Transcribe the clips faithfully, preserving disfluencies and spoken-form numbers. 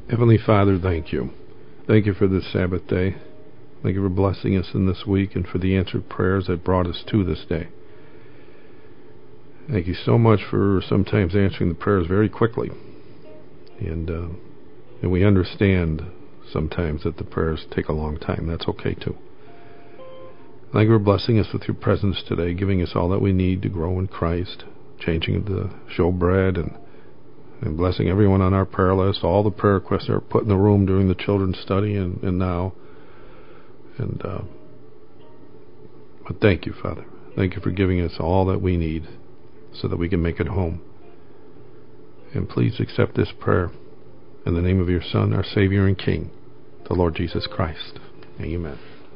Heavenly Father, thank you. Thank you for this Sabbath day. Thank you for blessing us in this week and for the answered prayers that brought us to this day. Thank you so much for sometimes answering the prayers very quickly. And, uh, and we understand sometimes that the prayers take a long time. That's okay too. Thank you for blessing us with your presence today, giving us all that we need to grow in Christ, changing the showbread, and and blessing everyone on our prayer list, all the prayer requests that are put in the room during the children's study and, and now. And uh, but thank you, Father. Thank you for giving us all that we need so that we can make it home. And please accept this prayer in the name of your Son, our Savior and King, the Lord Jesus Christ. Amen.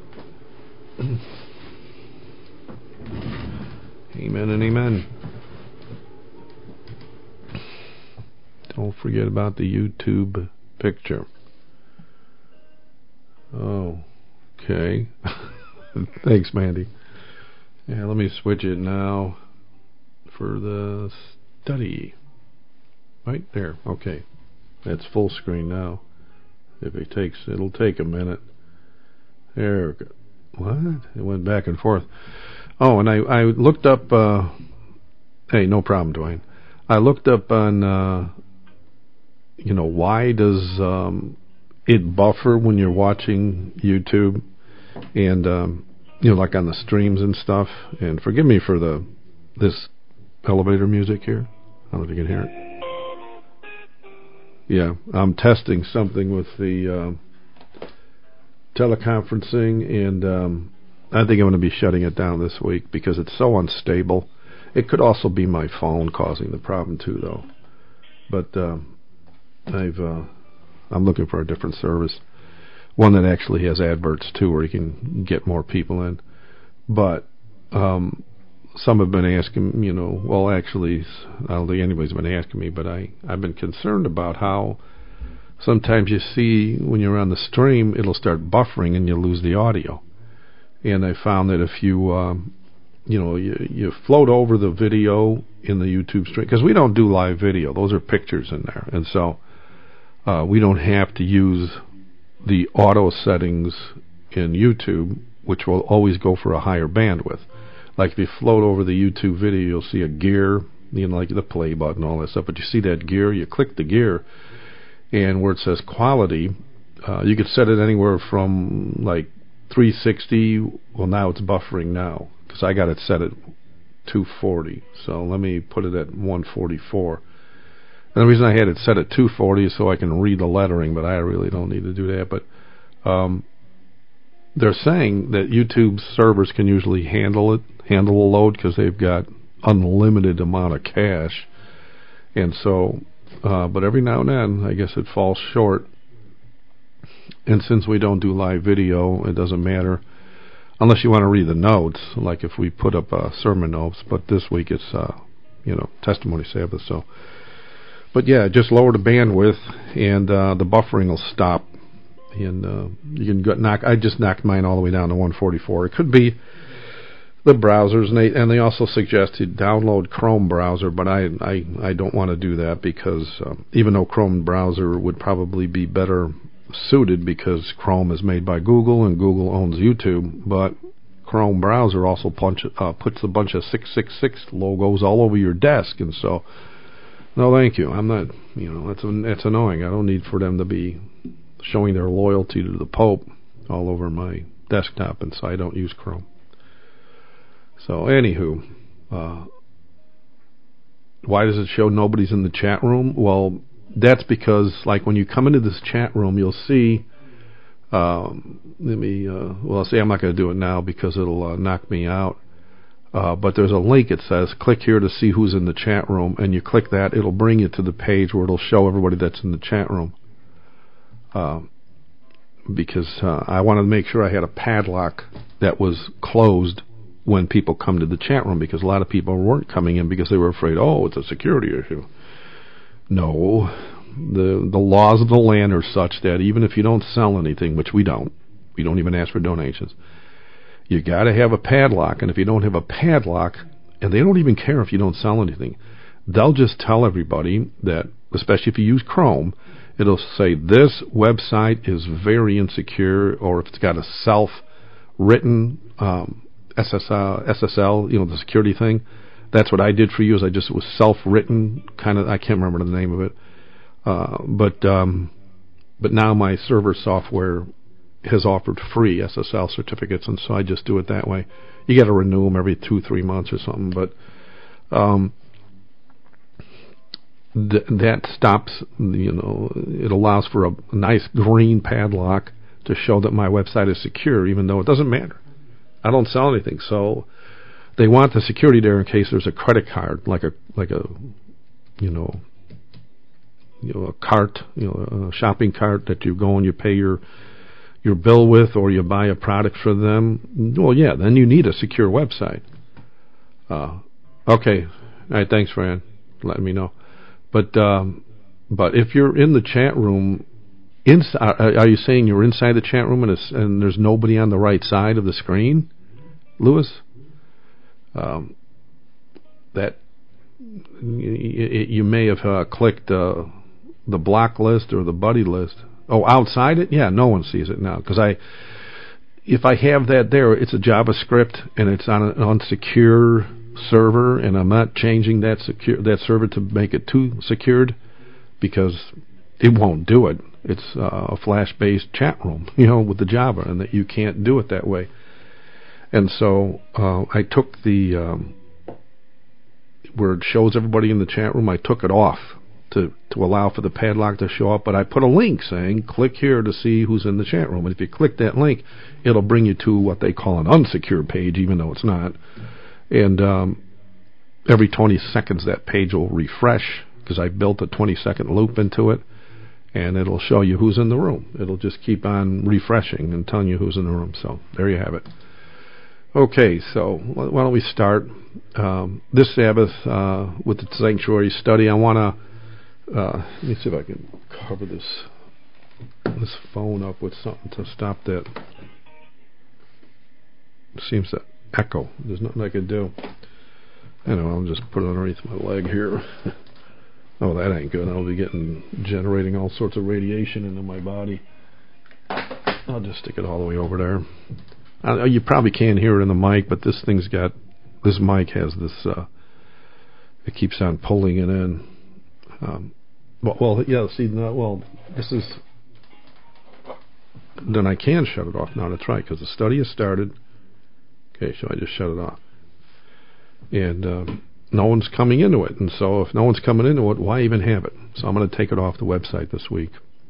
Amen and amen. Don't forget about the YouTube picture. Oh, okay. Thanks, Mandy. Yeah, let me switch it now for the study. Right there. Okay. That's full screen now. If it takes, it'll take a minute. There we go. What? It went back and forth. Oh, and I, I looked up, uh, hey, no problem, Dwayne. I looked up on, uh, you know, why does um, it buffer when you're watching YouTube and, um, you know, like on the streams and stuff. And forgive me for the this elevator music here. I don't know if you can hear it. Yeah, I'm testing something with the uh, teleconferencing, and um, I think I'm going to be shutting it down this week because it's so unstable. It could also be my phone causing the problem too, though. But uh, I've uh, I'm looking for a different service, one that actually has adverts too, where you can get more people in. But um, some have been asking, you know, well, actually, I don't think anybody's been asking me, but I I've been concerned about how sometimes you see when you're on the stream, it'll start buffering and you lose the audio. And I found that if you um, you know, you, you float over the video in the YouTube stream, because we don't do live video; those are pictures in there, and so. Uh, we don't have to use the auto settings in YouTube, which will always go for a higher bandwidth. Like if you float over the YouTube video, you'll see a gear, you know, like the play button, all that stuff. But you see that gear, you click the gear, and where it says quality, uh, you could set it anywhere from like three sixty. Well, now it's buffering now because I got it set at two forty. So let me put it at one forty-four. And the reason I had it set at two forty is so I can read the lettering, but I really don't need to do that. But um, they're saying that YouTube servers can usually handle it, handle a load, because they've got unlimited amount of cache. And so, uh, but every now and then, I guess it falls short. And since we don't do live video, it doesn't matter. Unless you want to read the notes, like if we put up uh, sermon notes. But this week it's, uh, you know, Testimony Sabbath, so... But yeah, just lower the bandwidth, and uh, the buffering will stop. And uh, you can go knock. I just knocked mine all the way down to one forty-four. It could be the browsers, and they and they also suggested download Chrome browser, but I I, I don't want to do that because uh, even though Chrome browser would probably be better suited because Chrome is made by Google and Google owns YouTube, but Chrome browser also punch, uh, puts a bunch of six six six logos all over your desk, and so. No, thank you. I'm not, you know, that's that's annoying. I don't need for them to be showing their loyalty to the Pope all over my desktop, and so I don't use Chrome. So, anywho, uh, why does it show nobody's in the chat room? Well, that's because, like, when you come into this chat room, you'll see, um, let me, uh, well, see, I'm not going to do it now because it'll uh, knock me out. Uh, but there's a link. It says, click here to see who's in the chat room. And you click that, it'll bring you to the page where it'll show everybody that's in the chat room. Uh, because uh, I wanted to make sure I had a padlock that was closed when people come to the chat room. Because a lot of people weren't coming in because they were afraid, oh, it's a security issue. No. The, the laws of the land are such that even if you don't sell anything, which we don't, we don't even ask for donations, you got to have a padlock, and if you don't have a padlock, and they don't even care if you don't sell anything, they'll just tell everybody that, especially if you use Chrome, it'll say this website is very insecure, or if it's got a self-written um, S S L, S S L, you know, the security thing. That's what I did for you. Is I just it was self-written, kind of. I can't remember the name of it, uh, but um, but now my server software has offered free S S L certificates, and so I just do it that way. You got to renew them every two, three months or something, but um, th- that stops. You know, it allows for a nice green padlock to show that my website is secure, even though it doesn't matter. I don't sell anything, so they want the security there in case there's a credit card, like a like a you know you know a cart, you know, a shopping cart that you go and you pay your your bill with, or you buy a product for them. Well, yeah, then you need a secure website. Uh, okay, all right. Thanks, Fran, letting me know. But um, but if you're in the chat room, inside, are you saying you're inside the chat room and, it's, and there's nobody on the right side of the screen, Lewis? Um, that you, you may have uh, clicked uh, the block list or the buddy list. Oh, outside it? Yeah, no one sees it now. Because I, if I have that there, it's a JavaScript and it's on an unsecure server, and I'm not changing that secure that server to make it too secured because it won't do it. It's uh, a Flash-based chat room, you know, with the Java, and that you can't do it that way. And so uh, I took the um, where it shows everybody in the chat room. I took it off to to allow for the padlock to show up, but I put a link saying click here to see who's in the chat room. And if you click that link, it'll bring you to what they call an unsecured page, even though it's not. And um, every twenty seconds that page will refresh because I built a twenty second loop into it, and it'll show you who's in the room. It'll just keep on refreshing and telling you who's in the room. So there you have it. Okay, so why don't we start um, this Sabbath uh, with the sanctuary study. I want to Uh, let me see if I can cover this this phone up with something to stop that. It seems to echo. There's nothing I can do. Anyway, I'll just put it underneath my leg here. Oh, that ain't good. I'll be getting generating all sorts of radiation into my body. I'll just stick it all the way over there. I, you probably can't hear it in the mic, but this thing's got this mic has this. Uh, it keeps on pulling it in. Um, well, well, yeah, see, no, well, this is, then I can shut it off now, that's right, because the study has started. Okay, so I just shut it off. And um, no one's coming into it, and so if no one's coming into it, why even have it? So I'm going to take it off the website this week.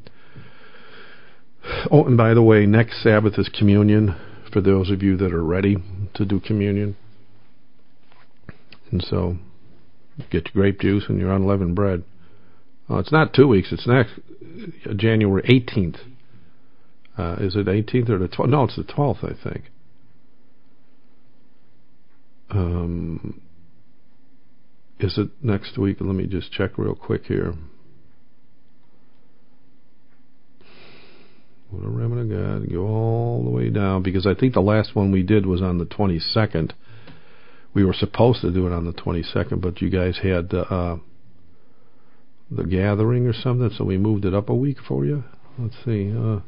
Oh, and by the way, next Sabbath is communion, for those of you that are ready to do communion. And so, get your grape juice and your unleavened bread. Uh, it's not two weeks. It's next uh, January eighteenth. Uh, is it eighteenth or the twelfth? No, it's the twelfth, I think. Um, is it next week? Let me just check real quick here. What a remnant of God. Go all the way down, because I think the last one we did was on the twenty-second. We were supposed to do it on the twenty-second, but you guys had uh, the gathering or something, so we moved it up a week for you. Let's see. Uh,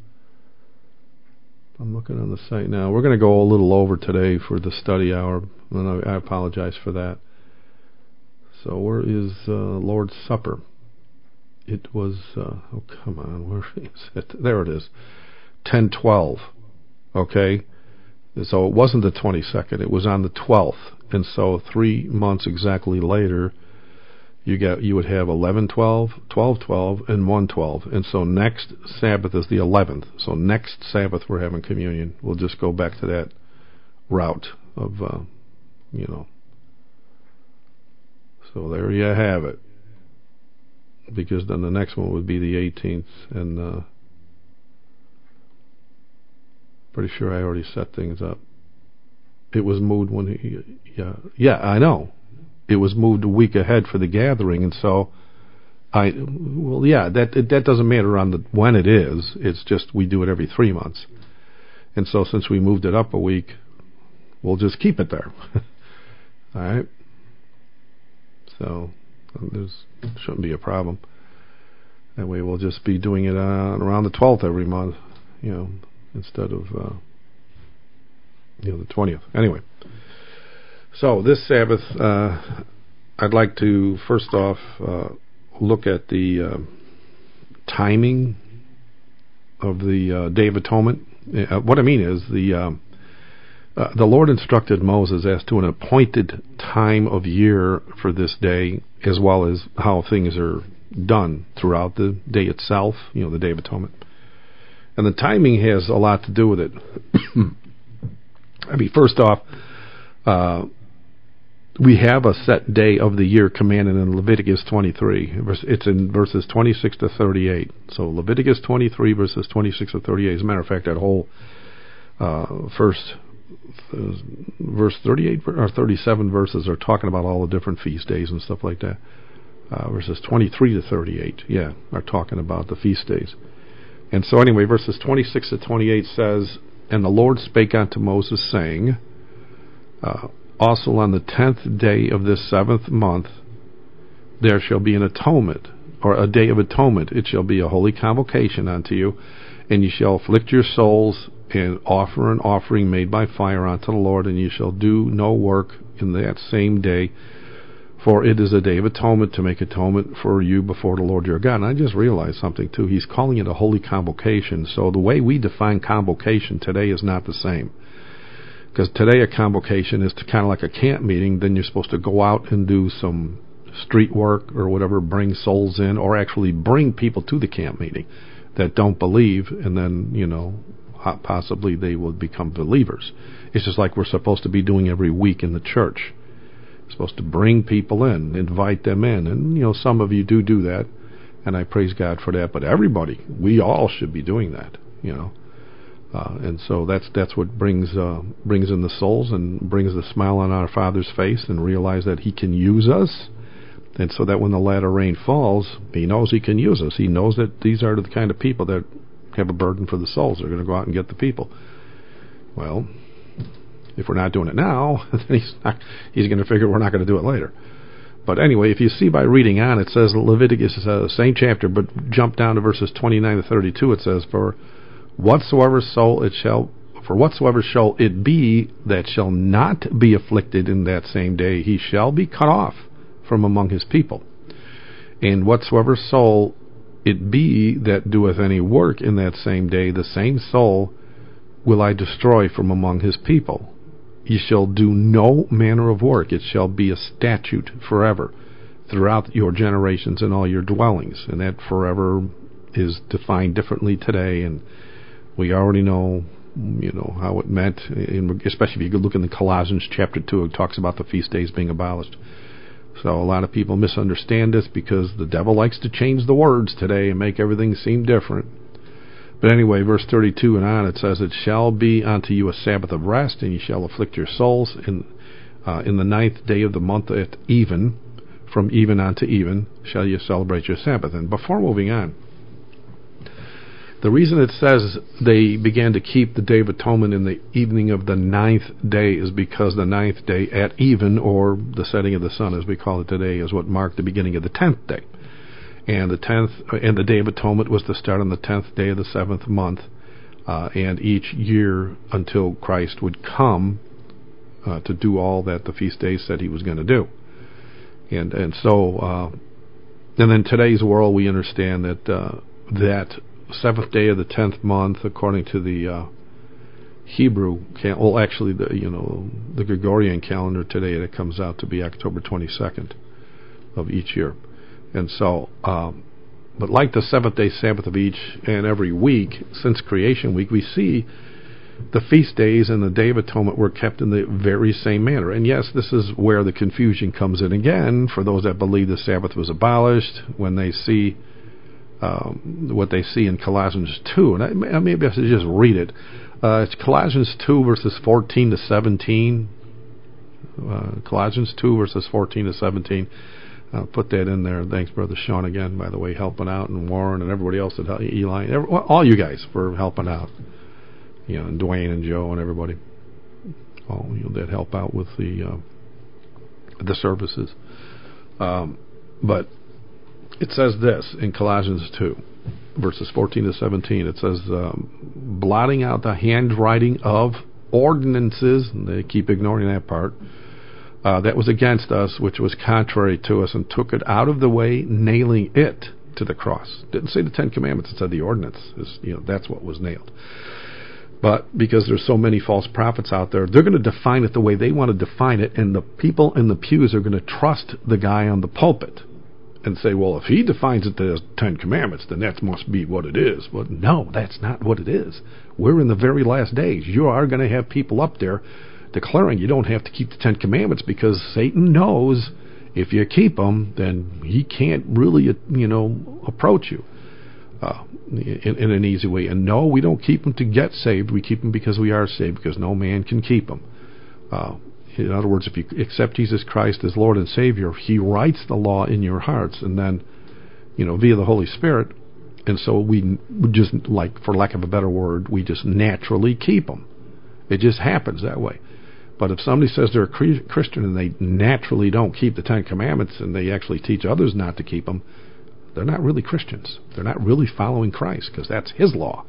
I'm looking on the site now. We're going to go a little over today for the study hour, and I, I apologize for that. So where is uh, Lord's Supper? It was, uh, oh, come on, where is it? There it is. ten twelve. Okay? So it wasn't the twenty-second. It was on the twelfth. And so three months exactly later, you get you would have eleven twelve, twelve twelve, and one twelve. And so next Sabbath is the eleventh. So next Sabbath we're having communion. We'll just go back to that route of, uh, you know. So there you have it. Because then the next one would be the eighteenth. And uh, pretty sure I already set things up. It was moved when he, yeah, yeah, I know. It was moved a week ahead for the gathering, and so I, well, yeah, that that doesn't matter on the when it is. It's just we do it every three months, and so since we moved it up a week, we'll just keep it there. All right. So there's shouldn't be a problem. That way we'll just be doing it uh, around the twelfth every month, you know, instead of, uh, you know, the twentieth. Anyway, so this Sabbath, uh, I'd like to first off uh, look at the uh, timing of the uh, Day of Atonement. Uh, what I mean is the uh, uh, the Lord instructed Moses as to an appointed time of year for this day, as well as how things are done throughout the day itself, you know, the Day of Atonement. And the timing has a lot to do with it. I mean, first off, uh, we have a set day of the year commanded in Leviticus twenty-three. It's in verses twenty-six to thirty-eight. So Leviticus twenty-three verses twenty-six to thirty-eight. As a matter of fact, that whole uh, first uh, verse thirty-eight or thirty-seven verses are talking about all the different feast days and stuff like that. Uh, verses twenty-three to thirty-eight, yeah, are talking about the feast days. And so anyway, verses twenty-six to twenty-eight says, "And the Lord spake unto Moses, saying, uh, also on the tenth day of this seventh month there shall be an atonement, or a day of atonement. It shall be a holy convocation unto you, and you shall afflict your souls, and offer an offering made by fire unto the Lord, and you shall do no work in that same day, for it is a day of atonement to make atonement for you before the Lord your God." And I just realized something too. He's calling it a holy convocation. So the way we define convocation today is not the same. Because today a convocation is to kind of like a camp meeting. Then you're supposed to go out and do some street work or whatever, bring souls in, or actually bring people to the camp meeting that don't believe, and then, you know, possibly they will become believers. It's just like we're supposed to be doing every week in the church. We're supposed to bring people in, invite them in, and, you know, some of you do do that, and I praise God for that, but everybody, we all should be doing that, you know. Uh, and so that's that's what brings uh, brings in the souls and brings the smile on our Father's face, and realize that He can use us, and so that when the latter rain falls, He knows He can use us. He knows that these are the kind of people that have a burden for the souls. They're going to go out and get the people. Well, if we're not doing it now, then He's not, He's going to figure we're not going to do it later. But anyway, if you see by reading on, it says Leviticus, uh, same chapter, but jump down to verses twenty-nine to thirty-two. It says, "For whatsoever soul it shall, for whatsoever shall it be that shall not be afflicted in that same day, he shall be cut off from among his people. And whatsoever soul it be that doeth any work in that same day, the same soul will I destroy from among his people. Ye shall do no manner of work. It shall be a statute forever throughout your generations and all your dwellings." And that forever is defined differently today, and we already know, you know, how it meant, especially if you look in the Colossians chapter two, it talks about the feast days being abolished. So a lot of people misunderstand this because the devil likes to change the words today and make everything seem different. But anyway, verse thirty-two and on, it says, "It shall be unto you a Sabbath of rest, and ye shall afflict your souls in uh, in the ninth day of the month at even, from even unto even, shall ye celebrate your Sabbath." And before moving on, the reason it says they began to keep the Day of Atonement in the evening of the ninth day is because the ninth day at even, or the setting of the sun as we call it today, is what marked the beginning of the tenth day. And the tenth and the Day of Atonement was to start on the tenth day of the seventh month, uh, and each year until Christ would come uh, to do all that the feast days said He was going to do. And and so, uh, and in today's world, we understand that uh, that seventh day of the tenth month, according to the uh, Hebrew, cal- well, actually, the you know the Gregorian calendar today, it comes out to be October twenty-second of each year. And so, um, but like the seventh day Sabbath of each and every week since creation week, we see the feast days and the Day of Atonement were kept in the very same manner. And yes, this is where the confusion comes in again for those that believe the Sabbath was abolished when they see um, what they see in Colossians two. And I, maybe I should just read it. Uh, it's Colossians two verses fourteen to seventeen. Uh, Colossians two verses fourteen to seventeen. I'll put that in there. Thanks, Brother Sean, again, by the way, helping out, and Warren and everybody else, at Eli, every, all you guys for helping out. You know, and Dwayne and Joe and everybody, all you know, that help out with the uh, the services. Um, but it says this in Colossians two, verses fourteen to seventeen. It says, um, blotting out the handwriting of ordinances, and they keep ignoring that part, uh, that was against us, which was contrary to us, and took it out of the way, nailing it to the cross. Didn't say the Ten Commandments, it said the ordinance. Is, you know, that's what was nailed. But because there's so many false prophets out there, they're going to define it the way they want to define it, and the people in the pews are going to trust the guy on the pulpit and say, well, if he defines it as Ten Commandments, then that must be what it is. But no, that's not what it is. We're in the very last days. You are going to have people up there declaring you don't have to keep the Ten Commandments because Satan knows if you keep them, then he can't really, you know, approach you uh, in, in an easy way. And no, we don't keep them to get saved. We keep them because we are saved, because no man can keep them. Uh, in other words, if you accept Jesus Christ as Lord and Savior, he writes the law in your hearts, and then, you know, via the Holy Spirit. And so we just, like, for lack of a better word, we just naturally keep them. It just happens that way. But if somebody says they're a Christian and they naturally don't keep the Ten Commandments and they actually teach others not to keep them, they're not really Christians. They're not really following Christ, because that's his law.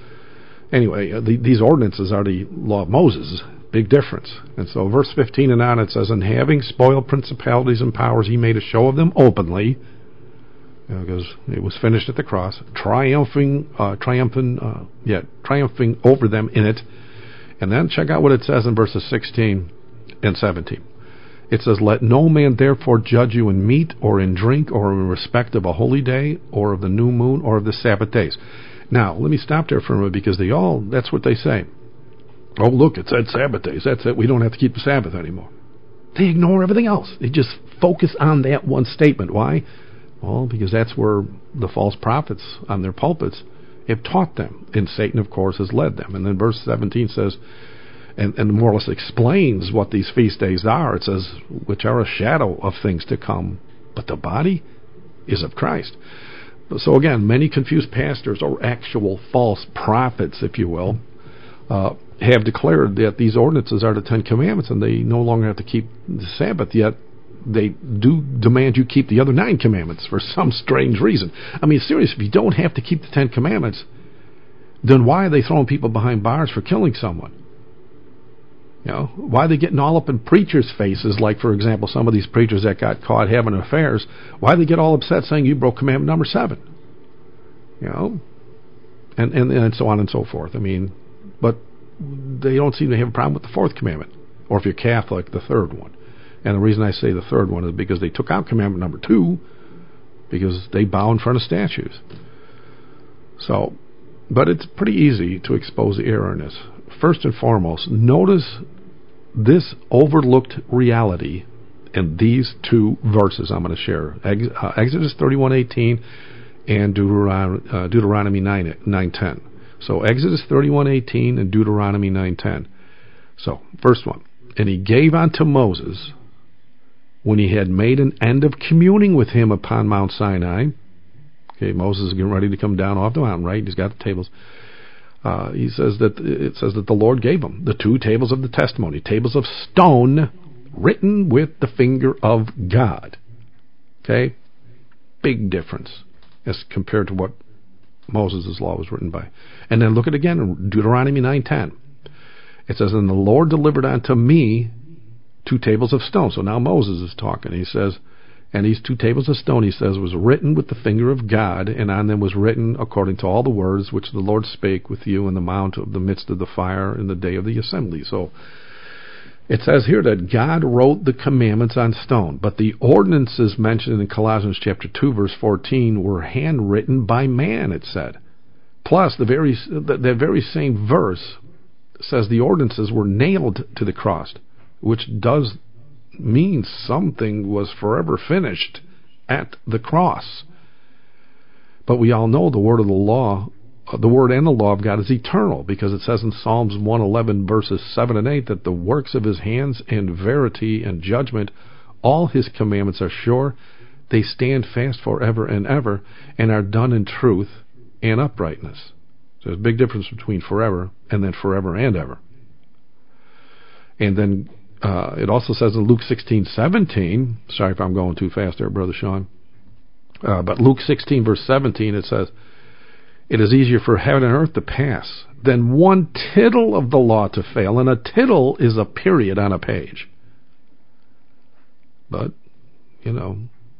Anyway, uh, the, these ordinances are the law of Moses. Big difference. And so verse fifteen and on, it says, and having spoiled principalities and powers, he made a show of them openly, because you know, it was finished at the cross, triumphing, uh, triumphing, uh, yeah, triumphing over them in it. And then check out what it says in verses sixteen and seventeen. It says, let no man therefore judge you in meat or in drink or in respect of a holy day or of the new moon or of the Sabbath days. Now, let me stop there for a minute, because they all, that's what they say. Oh, look, it said Sabbath days. That's it. We don't have to keep the Sabbath anymore. They ignore everything else. They just focus on that one statement. Why? Well, because that's where the false prophets on their pulpits have taught them. And Satan, of course, has led them. And then verse seventeen says, and, and more or less explains what these feast days are. It says, which are a shadow of things to come, but the body is of Christ. So again, many confused pastors, or actual false prophets, if you will, uh, have declared that these ordinances are the Ten Commandments and they no longer have to keep the Sabbath, yet they do demand you keep the other nine commandments for some strange reason. I mean, seriously, if you don't have to keep the Ten Commandments, then why are they throwing people behind bars for killing someone? You know, why are they getting all up in preachers' faces, like, for example, some of these preachers that got caught having affairs? Why do they get all upset saying you broke commandment number seven? You know, and, and, and so on and so forth. I mean, but they don't seem to have a problem with the fourth commandment, or if you're Catholic, the third one. And the reason I say the third one is because they took out commandment number two, because they bow in front of statues. So, but it's pretty easy to expose the error in this. First and foremost, notice this overlooked reality in these two verses I'm going to share. Ex- uh, Exodus thirty-one eighteen and Deuteron- uh, Deuteronomy nine ten. So Exodus thirty-one eighteen and Deuteronomy nine ten. So, first one. And he gave unto Moses, when he had made an end of communing with him upon Mount Sinai. Okay, Moses is getting ready to come down off the mountain, right? He's got the tables. Uh, he says that it says that the Lord gave him the two tables of the testimony, tables of stone written with the finger of God. Okay, big difference as compared to what Moses' law was written by. And then look at it again in Deuteronomy nine ten. It says, and the Lord delivered unto me two tables of stone. So now Moses is talking. He says, and these two tables of stone, he says, was written with the finger of God, and on them was written according to all the words which the Lord spake with you in the mount of the midst of the fire in the day of the assembly. So it says here that God wrote the commandments on stone, but the ordinances mentioned in Colossians chapter two, verse fourteen, were handwritten by man, it said. Plus, the very that very same verse says the ordinances were nailed to the cross, which does mean something was forever finished at the cross. But we all know the word of the law, the word and the law of God is eternal, because it says in Psalms one eleven verses seven and eight that the works of his hands and verity and judgment, all his commandments are sure, they stand fast forever and ever, and are done in truth and uprightness. So there's a big difference between forever and then forever and ever. And then uh, it also says in Luke sixteen seventeen, sorry if I'm going too fast there, Brother Sean, Uh, but Luke sixteen, verse seventeen, it says, it is easier for heaven and earth to pass than one tittle of the law to fail. And a tittle is a period on a page. But, you know,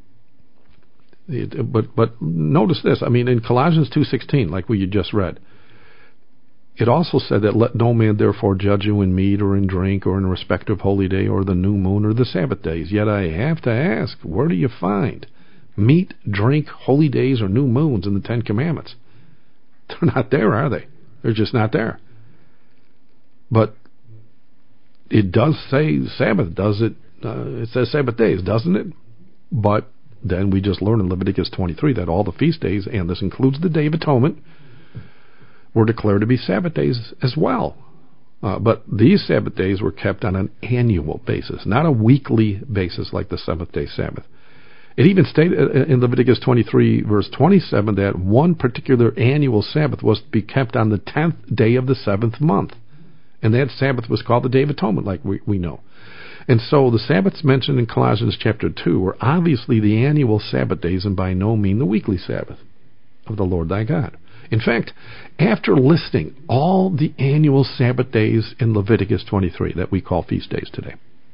it, but but notice this. I mean, in Colossians two sixteen, like we just read, it also said that let no man therefore judge you in meat or in drink or in respect of holy day or the new moon or the Sabbath days. Yet I have to ask, where do you find meat, drink, holy days, or new moons in the Ten Commandments? They're not there, are they? They're just not there. But it does say Sabbath, does it? Uh, it says Sabbath days, doesn't it? But then we just learned in Leviticus twenty-three that all the feast days, and this includes the Day of Atonement, were declared to be Sabbath days as well. Uh, but these Sabbath days were kept on an annual basis, not a weekly basis like the seventh-day Sabbath. It even stated in Leviticus twenty-three, verse twenty-seven, that one particular annual Sabbath was to be kept on the tenth day of the seventh month. And that Sabbath was called the Day of Atonement, like we, we know. And so the Sabbaths mentioned in Colossians chapter two were obviously the annual Sabbath days and by no means the weekly Sabbath of the Lord thy God. In fact, after listing all the annual Sabbath days in Leviticus twenty-three that we call feast days today,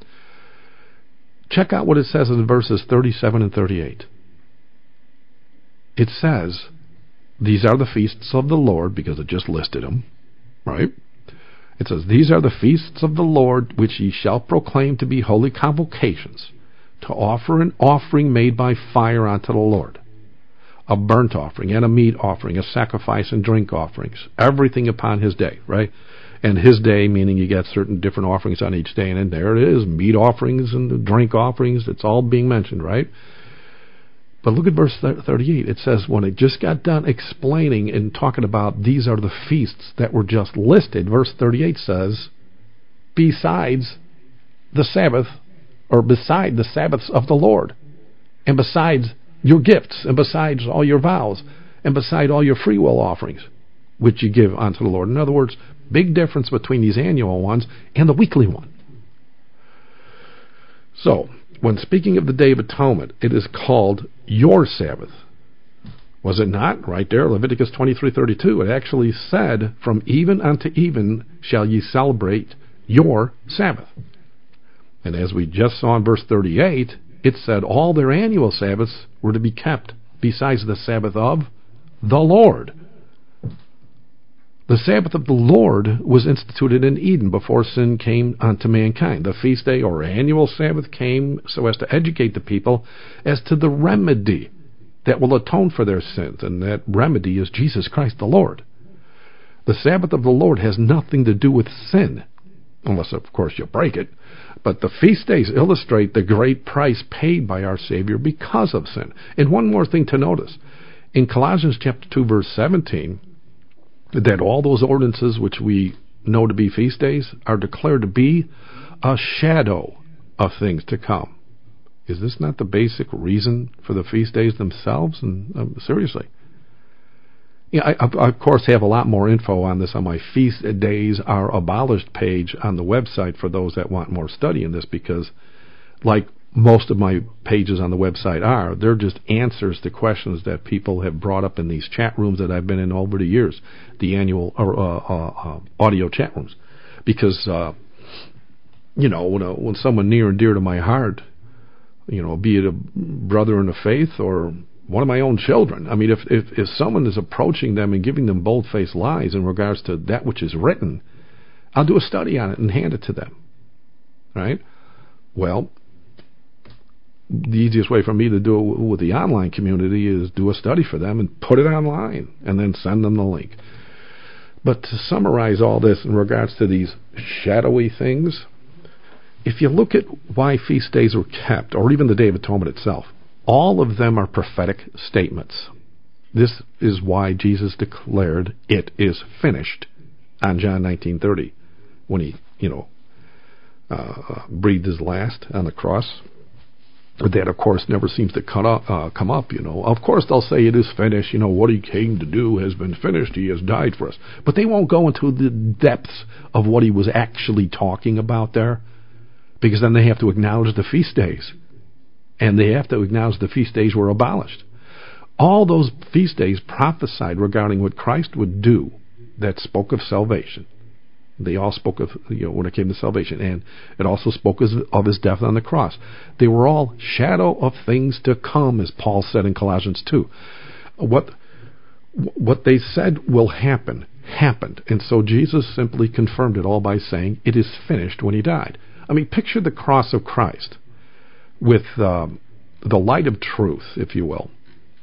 check out what it says in verses thirty-seven and thirty-eight. It says, these are the feasts of the Lord, because it just listed them, right? It says, these are the feasts of the Lord, which ye shall proclaim to be holy convocations, to offer an offering made by fire unto the Lord, a burnt offering and a meat offering, a sacrifice and drink offerings, everything upon his day, right? And his day, meaning you got certain different offerings on each day, and then there it is, meat offerings and drink offerings, it's all being mentioned, right? But look at verse thirty-eight. It says, when it just got done explaining and talking about these are the feasts that were just listed, verse thirty-eight says, besides the Sabbath, or beside the Sabbaths of the Lord, and besides your gifts, and besides all your vows, and beside all your free will offerings, which you give unto the Lord. In other words, big difference between these annual ones and the weekly one. So, when speaking of the Day of Atonement, it is called your Sabbath. Was it not? Right there, Leviticus twenty-three thirty-two. It actually said, from even unto even shall ye celebrate your Sabbath. And as we just saw in verse thirty-eight, it said all their annual Sabbaths were to be kept besides the Sabbath of the Lord. The Sabbath of the Lord was instituted in Eden before sin came unto mankind. The feast day or annual Sabbath came so as to educate the people as to the remedy that will atone for their sins, and that remedy is Jesus Christ the Lord. The Sabbath of the Lord has nothing to do with sin, unless, of course, you break it. But the feast days illustrate the great price paid by our Savior because of sin. And one more thing to notice. In Colossians chapter two, verse seventeen, that all those ordinances which we know to be feast days are declared to be a shadow of things to come. Is this not the basic reason for the feast days themselves? And um, seriously. Yeah, I, I, of course, have a lot more info on this on my Feast Days Are Abolished page on the website for those that want more study in this, because like most of my pages on the website are, they're just answers to questions that people have brought up in these chat rooms that I've been in over the years, the annual uh, uh, uh, audio chat rooms. Because, uh, you know, when, a, when someone near and dear to my heart, you know, be it a brother in the faith or one of my own children, I mean, if, if, if someone is approaching them and giving them bold-faced lies in regards to that which is written, I'll do a study on it and hand it to them, right? Well, the easiest way for me to do it with the online community is do a study for them and put it online and then send them the link. But to summarize all this in regards to these shadowy things, if you look at why feast days were kept, or even the Day of Atonement itself, all of them are prophetic statements. This is why Jesus declared it is finished on John nineteen thirty when he, you know, uh, breathed his last on the cross. That, of course, never seems to cut up, uh, come up, you know. Of course, they'll say it is finished. You know, what he came to do has been finished. He has died for us. But they won't go into the depths of what he was actually talking about there, because then they have to acknowledge the feast days. And they have to acknowledge the feast days were abolished. All those feast days prophesied regarding what Christ would do that spoke of salvation. They all spoke of, you know, when it came to salvation, and it also spoke of his death on the cross. They were all shadow of things to come, as Paul said in Colossians two. What what they said will happen, happened. And so Jesus simply confirmed it all by saying, it is finished, when he died. I mean, picture the cross of Christ with um, the light of truth, if you will,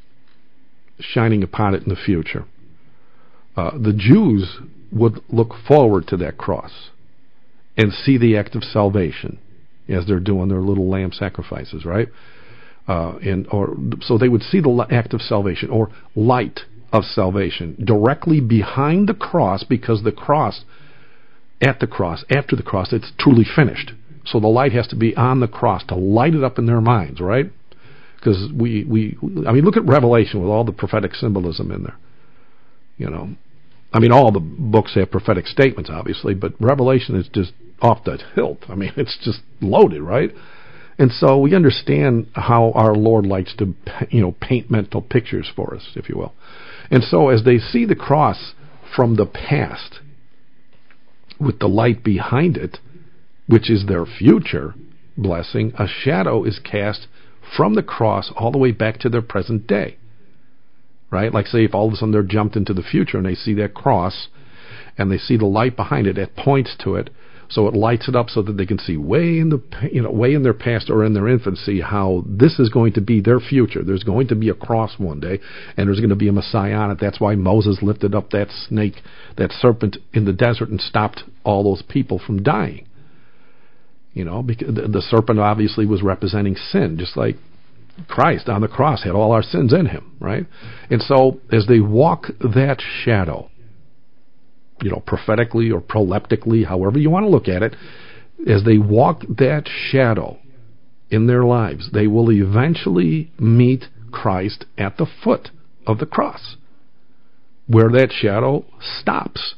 shining upon it in the future. Uh, the Jews would look forward to that cross and see the act of salvation as they're doing their little lamb sacrifices, right? Uh, and or so they would see the act of salvation or light of salvation directly behind the cross, because the cross, at the cross, after the cross, it's truly finished. So the light has to be on the cross to light it up in their minds, right? Because we, we, I mean, look at Revelation with all the prophetic symbolism in there. You know, I mean, all the books have prophetic statements, obviously, but Revelation is just off the hilt. I mean, it's just loaded, right? And so we understand how our Lord likes to, you know, paint mental pictures for us, if you will. And so as they see the cross from the past with the light behind it, which is their future blessing, a shadow is cast from the cross all the way back to their present day. Right? Like, say, if all of a sudden they're jumped into the future and they see that cross and they see the light behind it, it points to it, so it lights it up so that they can see way in the, you know, way in their past or in their infancy how this is going to be their future. There's going to be a cross one day, and there's going to be a Messiah on it. That's why Moses lifted up that snake, that serpent in the desert, and stopped all those people from dying. You know, because the serpent obviously was representing sin, just like Christ on the cross had all our sins in him, right? And so as they walk that shadow, you know, prophetically or proleptically, however you want to look at it, as they walk that shadow in their lives, they will eventually meet Christ at the foot of the cross, where that shadow stops.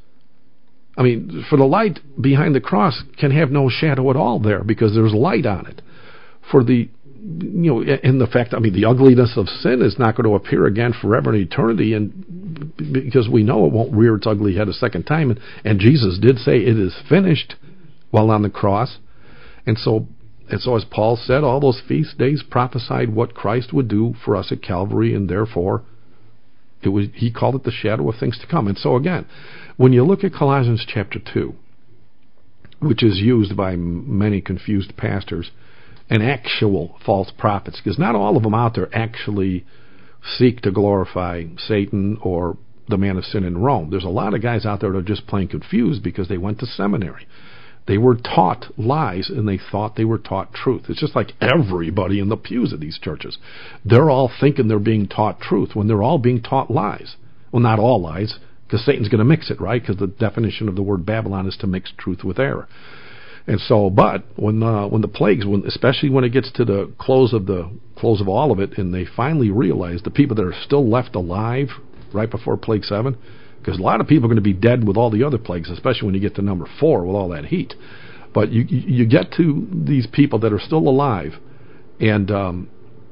I mean, for the light behind the cross can have no shadow at all there, because there's light on it. For the You know, in the fact, I mean, the ugliness of sin is not going to appear again forever in eternity, and because we know it won't rear its ugly head a second time, and, and Jesus did say it is finished while on the cross, and so and so as Paul said, all those feast days prophesied what Christ would do for us at Calvary, and therefore it was, he called it the shadow of things to come. And so again, when you look at Colossians chapter two, which is used by many confused pastors and actual false prophets, because not all of them out there actually seek to glorify Satan or the man of sin in Rome. There's a lot of guys out there that are just plain confused because they went to seminary. They were taught lies, and they thought they were taught truth. It's just like everybody in the pews of these churches. They're all thinking they're being taught truth when they're all being taught lies. Well, not all lies, because Satan's going to mix it, right? Because the definition of the word Babylon is to mix truth with error. And so, but when uh, when the plagues, when especially when it gets to the close of the close of all of it, and they finally realize the people that are still left alive right before plague seven, because a lot of people are going to be dead with all the other plagues, especially when you get to number four with all that heat. But you you get to these people that are still alive, and um,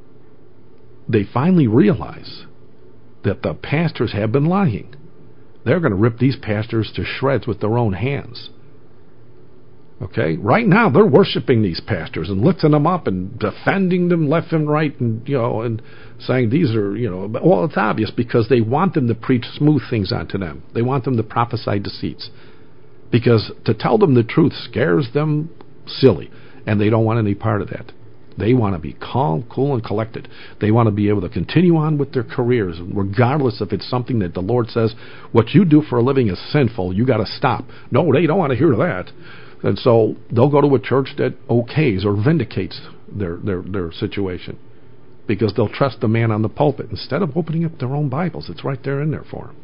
they finally realize that the pastors have been lying. They're going to rip these pastors to shreds with their own hands. Okay, right now they're worshiping these pastors and lifting them up and defending them left and right, and you know, and saying these are, you know, well, it's obvious because they want them to preach smooth things onto them. They want them to prophesy deceits, because to tell them the truth scares them silly, and they don't want any part of that. They want to be calm, cool, and collected. They want to be able to continue on with their careers, regardless if it's something that the Lord says, what you do for a living is sinful, you got to stop. No, they don't want to hear that. And so they'll go to a church that okays or vindicates their, their, their situation, because they'll trust the man on the pulpit instead of opening up their own Bibles. It's right there in there for them.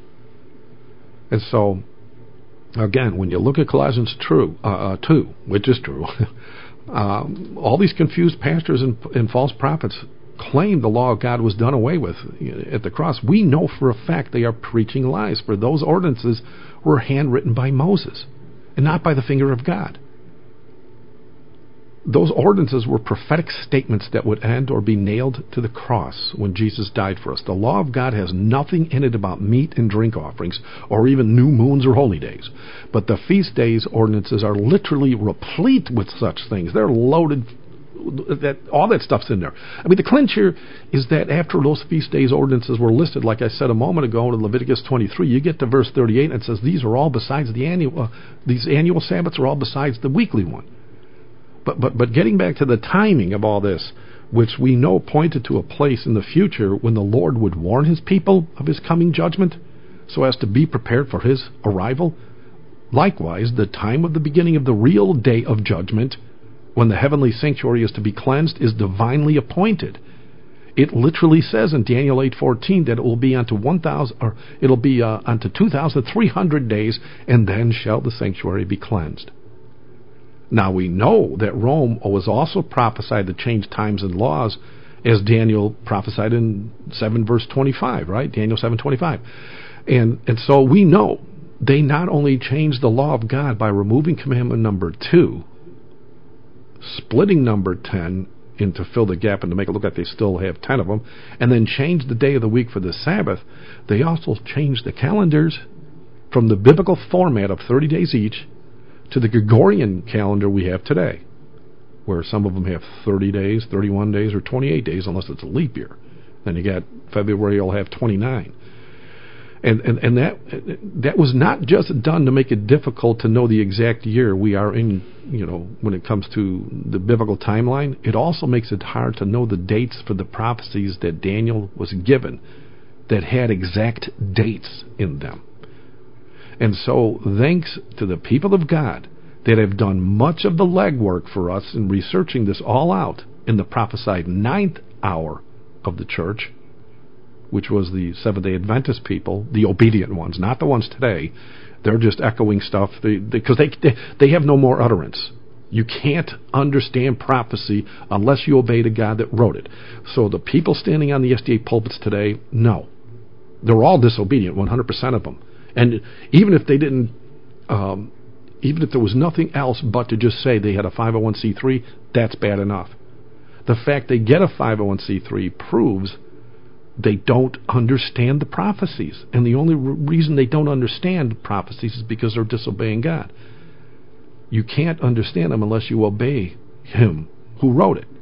And so, again, when you look at Colossians true, uh, two, which is true, um, all these confused pastors and, and false prophets claim the law of God was done away with at the cross. We know for a fact they are preaching lies, for those ordinances were handwritten by Moses and not by the finger of God. those ordinances were prophetic statements that would end or be nailed to the cross when Jesus died for us. The law of God has nothing in it about meat and drink offerings or even new moons or holy days. But the feast days ordinances are literally replete with such things. They're loaded. That all that stuff's in there. I mean, the clinch here is that after those feast days ordinances were listed, like I said a moment ago in Leviticus twenty-three, you get to verse thirty-eight and it says these are all besides the annual. Uh, these annual Sabbaths are all besides the weekly one. But but but getting back to the timing of all this, which we know pointed to a place in the future when the Lord would warn His people of His coming judgment, so as to be prepared for His arrival. Likewise, the time of the beginning of the real day of judgment, when the heavenly sanctuary is to be cleansed, is divinely appointed. It literally says in Daniel eight fourteen that it will be unto one thousand, or it'll be uh, unto two thousand three hundred days, and then shall the sanctuary be cleansed. Now we know that Rome was also prophesied to change times and laws, as Daniel prophesied in seven verse twenty-five, right? Daniel seven twenty-five, and and so we know they not only changed the law of God by removing commandment number two, splitting number ten in to fill the gap and to make it look like they still have ten of them, and then changed the day of the week for the Sabbath. They also changed the calendars from the biblical format of thirty days each to the Gregorian calendar we have today, where some of them have thirty days, thirty-one days, or twenty-eight days, unless it's a leap year. Then you got February will have twenty-nine. And, and and that that was not just done to make it difficult to know the exact year we are in, you know, when it comes to the biblical timeline. It also makes it hard to know the dates for the prophecies that Daniel was given that had exact dates in them. And so thanks to the people of God that have done much of the legwork for us in researching this all out in the prophesied ninth hour of the church, which was the Seventh-day Adventist people, the obedient ones, not the ones today. They're just echoing stuff because they, they, they, they have no more utterance. You can't understand prophecy unless you obey the God that wrote it. So the people standing on the S D A pulpits today, no. They're all disobedient, one hundred percent of them. And even if they didn't, um, even if there was nothing else but to just say they had a five oh one c three, that's bad enough. The fact they get a five oh one c three proves they don't understand the prophecies. And the only re- reason they don't understand prophecies is because they're disobeying God. You can't understand them unless you obey Him who wrote it.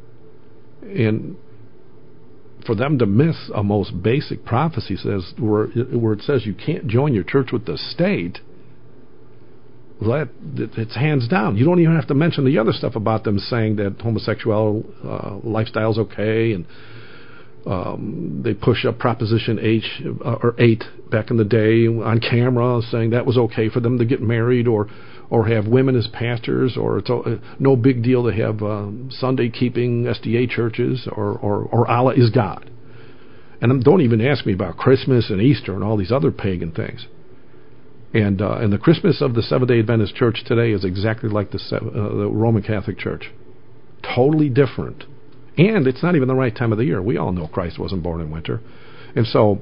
And for them to miss a most basic prophecy, says where, where it says you can't join your church with the state, well, that, it's hands down. You don't even have to mention the other stuff about them saying that homosexual uh, lifestyle is okay, and um, they push up Proposition H uh, or eight back in the day on camera, saying that was okay for them to get married or or have women as pastors, or it's uh, no big deal to have uh, Sunday keeping S D A churches, or, or or Allah is God. And don't even ask me about Christmas and Easter and all these other pagan things. And uh, and the Christmas of the Seventh-day Adventist Church today is exactly like the, uh, the Roman Catholic Church. Totally different. And it's not even the right time of the year. We all know Christ wasn't born in winter. And so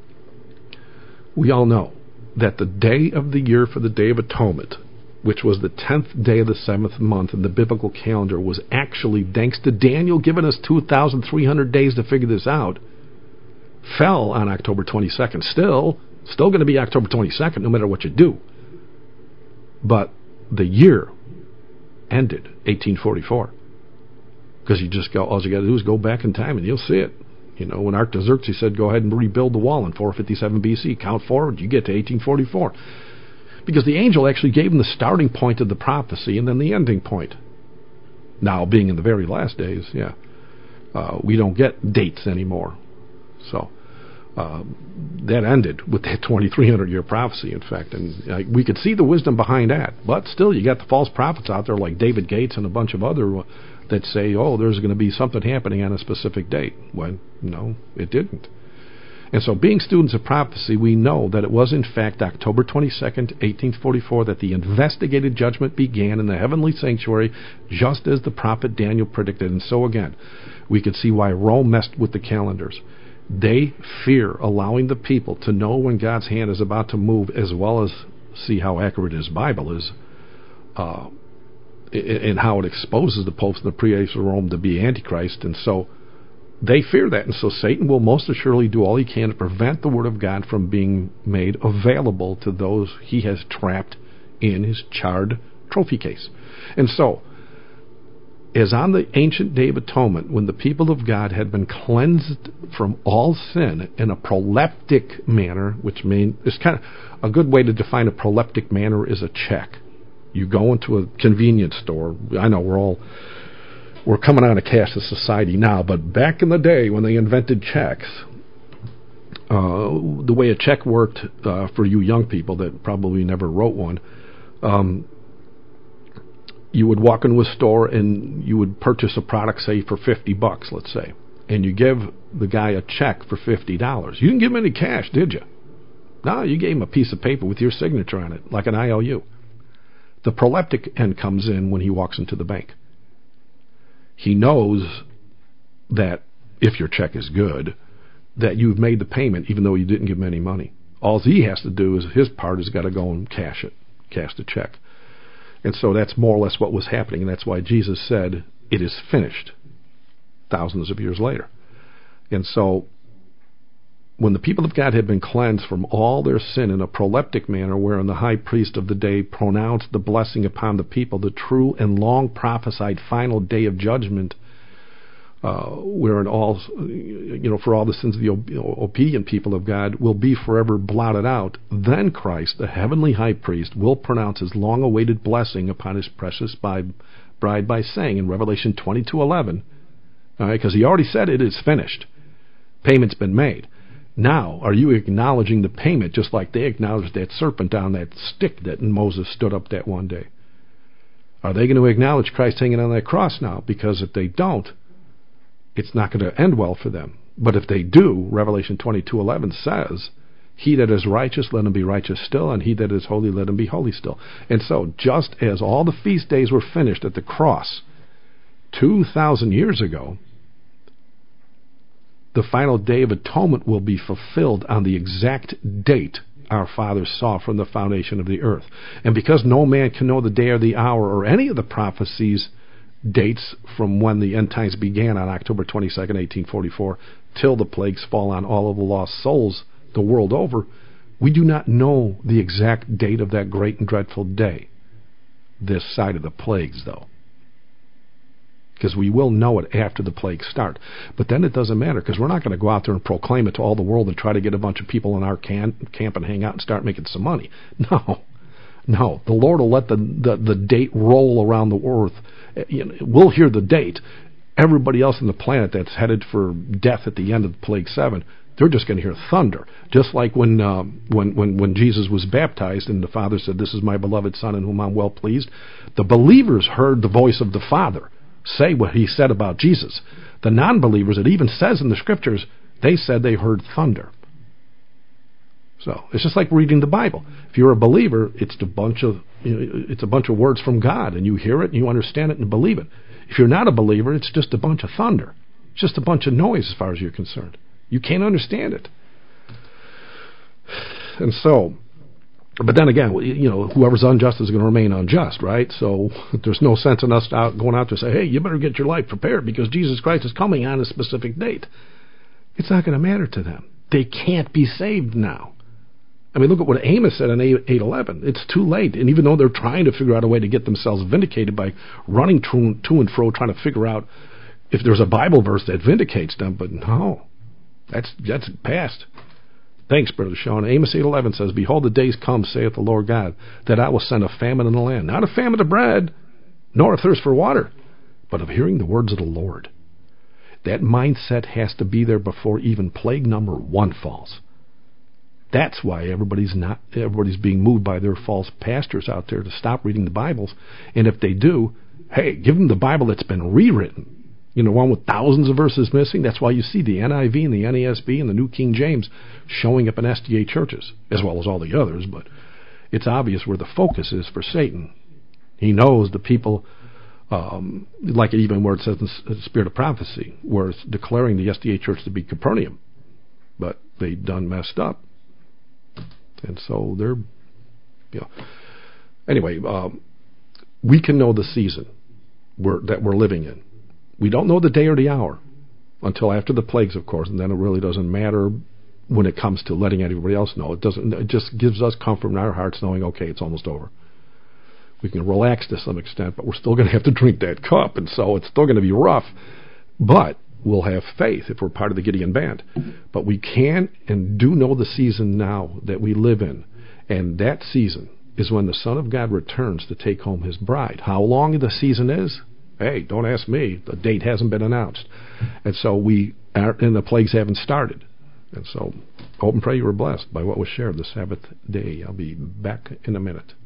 we all know that the day of the year for the Day of Atonement, which was the tenth day of the seventh month in the biblical calendar, was actually, thanks to Daniel giving us two thousand three hundred days to figure this out, fell on October twenty-second. Still, still going to be October twenty-second, no matter what you do. But the year ended eighteen forty-four. Because you just go, all you got to do is go back in time and you'll see it. You know, when Artaxerxes said, go ahead and rebuild the wall in four fifty-seven B C, count forward, you get to eighteen forty-four. Because the angel actually gave him the starting point of the prophecy and then the ending point. Now, being in the very last days, yeah, uh, we don't get dates anymore. So uh, that ended with that twenty-three hundred year prophecy, in fact. And uh, we could see the wisdom behind that. But still, you got the false prophets out there like David Gates and a bunch of other uh, that say, oh, there's going to be something happening on a specific date. When, no, it didn't. And so being students of prophecy, we know that it was in fact October twenty-second, eighteen forty-four, that the investigated judgment began in the heavenly sanctuary, just as the prophet Daniel predicted. And so again, we could see why Rome messed with the calendars. They fear allowing the people to know when God's hand is about to move, as well as see how accurate His Bible is. Uh, and how it exposes the popes and the prelates of Rome to be Antichrist. And so they fear that. And so Satan will most assuredly do all he can to prevent the Word of God from being made available to those he has trapped in his charred trophy case. And so, as on the ancient day of atonement, when the people of God had been cleansed from all sin in a proleptic manner, which means it's kind of a good way to define a proleptic manner is a check. You go into a convenience store. I know we're all we're coming out of cashless society now, but back in the day when they invented checks, uh, the way a check worked uh, for you young people that probably never wrote one. Um, You would walk into a store and you would purchase a product, say, for fifty bucks, let's say, and you give the guy a check for fifty dollars. You didn't give him any cash, did you? No, you gave him a piece of paper with your signature on it, like an I O U. The proleptic end comes in when he walks into the bank. He knows that if your check is good, that you've made the payment even though you didn't give him any money. All he has to do is his part is got to go and cash it, cash the check. And so that's more or less what was happening, and that's why Jesus said, "It is finished," thousands of years later. And so when the people of God had been cleansed from all their sin in a proleptic manner, wherein the high priest of the day pronounced the blessing upon the people, the true and long prophesied final day of judgment, uh, wherein all, you know, for all the sins of the obedient people of God will be forever blotted out, then Christ, the heavenly high priest, will pronounce his long-awaited blessing upon his precious bride by saying in Revelation twenty-two eleven, all right, because he already said it is finished. Payment's been made. Now, are you acknowledging the payment just like they acknowledged that serpent on that stick that Moses stood up that one day? Are they going to acknowledge Christ hanging on that cross now? Because if they don't, it's not going to end well for them. But if they do, Revelation twenty-two eleven says, "He that is righteous, let him be righteous still, and he that is holy, let him be holy still." And so, just as all the feast days were finished at the cross two thousand years ago, the final day of atonement will be fulfilled on the exact date our fathers saw from the foundation of the earth. And because no man can know the day or the hour or any of the prophecies dates from when the end times began on October twenty-second, eighteen forty-four, till the plagues fall on all of the lost souls the world over, we do not know the exact date of that great and dreadful day this side of the plagues, though. Because we will know it after the plagues start. But then it doesn't matter, because we're not going to go out there and proclaim it to all the world and try to get a bunch of people in our can, camp and hang out and start making some money. No. No. The Lord will let the, the, the date roll around the earth. You know, we'll hear the date. Everybody else on the planet that's headed for death at the end of plague seven, they're just going to hear thunder. Just like when, uh, when when when Jesus was baptized and the Father said, "This is my beloved Son in whom I'm well pleased," the believers heard the voice of the Father say what he said about Jesus. The non-believers, it even says in the Scriptures, they said they heard thunder. So it's just like reading the Bible. If you're a believer, it's a bunch of you know, it's a bunch of words from God, and you hear it and you understand it and believe it. If you're not a believer, it's just a bunch of thunder. It's just a bunch of noise as far as you're concerned. You can't understand it. And so, but then again, you know, whoever's unjust is going to remain unjust, right? So there's no sense in us out going out to say, "Hey, you better get your life prepared because Jesus Christ is coming on a specific date." It's not going to matter to them. They can't be saved now. I mean, look at what Amos said in eight eleven. It's too late. And even though they're trying to figure out a way to get themselves vindicated by running to, to and fro, trying to figure out if there's a Bible verse that vindicates them, but no, that's that's past. Thanks, Brother Sean. Amos eight eleven says, "Behold, the days come, saith the Lord God, that I will send a famine in the land, not a famine of bread, nor a thirst for water, but of hearing the words of the Lord." That mindset has to be there before even plague number one falls. That's why everybody's not everybody's being moved by their false pastors out there to stop reading the Bibles. And if they do, hey, give them the Bible that's been rewritten. You know, one with thousands of verses missing. That's why you see the N I V and the N A S B and the New King James showing up in S D A churches, as well as all the others. But it's obvious where the focus is for Satan. He knows the people, um, like it even where it says in the Spirit of Prophecy, where it's declaring the S D A church to be Capernaum. But they done messed up. And so they're, you know. Anyway, um, we can know the season we're, that we're living in. We don't know the day or the hour until after the plagues, of course, and then it really doesn't matter when it comes to letting everybody else know. It doesn't. It just gives us comfort in our hearts knowing, okay, it's almost over. We can relax to some extent, but we're still going to have to drink that cup, and so it's still going to be rough. But we'll have faith if we're part of the Gideon band. But we can and do know the season now that we live in, and that season is when the Son of God returns to take home his bride. How long the season is? Hey, don't ask me. The date hasn't been announced. And so we are, and the plagues haven't started. And so hope and pray you were blessed by what was shared this Sabbath day. I'll be back in a minute.